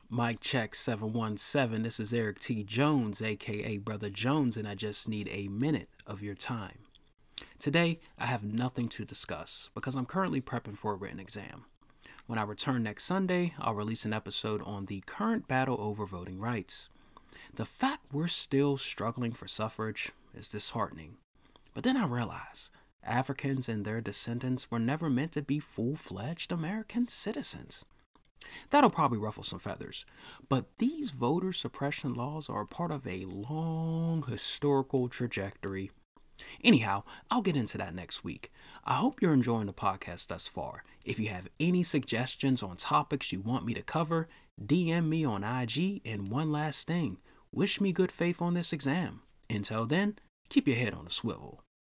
Mic check 717. This is Eric T. Jones, aka Brother Jones, and I just need a minute of your time. Today, I have nothing to discuss because I'm currently prepping for a written exam. When I return next Sunday, I'll release an episode on the current battle over voting rights. The fact we're still struggling for suffrage is disheartening. But then I realize Africans and their descendants were never meant to be full-fledged American citizens. That'll probably ruffle some feathers, but these voter suppression laws are a part of a long historical trajectory. Anyhow, I'll get into that next week. I hope you're enjoying the podcast thus far. If you have any suggestions on topics you want me to cover, DM me on IG, and one last thing, wish me good faith on this exam. Until then, keep your head on a swivel.